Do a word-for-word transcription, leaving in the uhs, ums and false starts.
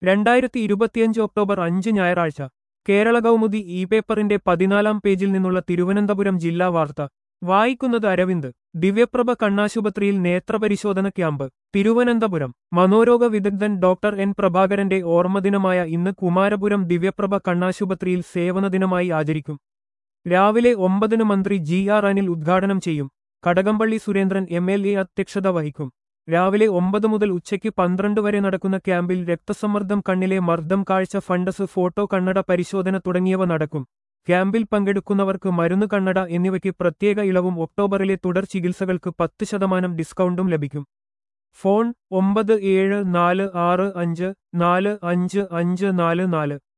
രണ്ടായിരത്തി ഇരുപത്തിയഞ്ച് ഒക്ടോബർ അഞ്ച് ഞായറാഴ്ച കേരള കൗമുദി ഇ പേപ്പറിന്റെ പതിനാലാം പേജിൽ നിന്നുള്ള തിരുവനന്തപുരം ജില്ലാ വാർത്ത വായിക്കുന്നത് അരവിന്ദ്. ദിവ്യപ്രഭ കണ്ണാശുപത്രിയിൽ നേത്രപരിശോധന ക്യാമ്പ്. തിരുവനന്തപുരം മനോരോഗ വിദഗ്ധൻ ഡോക്ടർ എൻ പ്രഭാകരന്റെ ഓർമ്മദിനമായ ഇന്ന് കുമാരപുരം ദിവ്യപ്രഭ കണ്ണാശുപത്രിയിൽ സേവനദിനമായി ആചരിക്കും. രാവിലെ ഒമ്പതിന് മന്ത്രി ജി ആർ അനിൽ ഉദ്ഘാടനം ചെയ്യും. Kadakampally Surendran M L A അധ്യക്ഷത വഹിക്കും. രാവിലെ ഒമ്പത് മുതൽ ഉച്ചയ്ക്ക് പന്ത്രണ്ട് വരെ നടക്കുന്ന ക്യാമ്പിൽ രക്തസമ്മർദ്ദം, കണ്ണിലെ മർദ്ദം, കാഴ്ച, ഫണ്ടസ്, ഫോട്ടോ, കണ്ണട പരിശോധന തുടങ്ങിയവ നടക്കും. ക്യാമ്പിൽ പങ്കെടുക്കുന്നവർക്ക് മരുന്ന്, കണ്ണട എന്നിവയ്ക്ക് പ്രത്യേക ഇളവും ഒക്ടോബറിലെ തുടർ ചികിത്സകൾക്ക് പത്ത് ശതമാനം ഡിസ്കൗണ്ടും ലഭിക്കും. ഫോൺ ഒമ്പത് ഏഴ് നാല് ആറ് അഞ്ച് നാല് അഞ്ച് അഞ്ച് നാല് നാല്.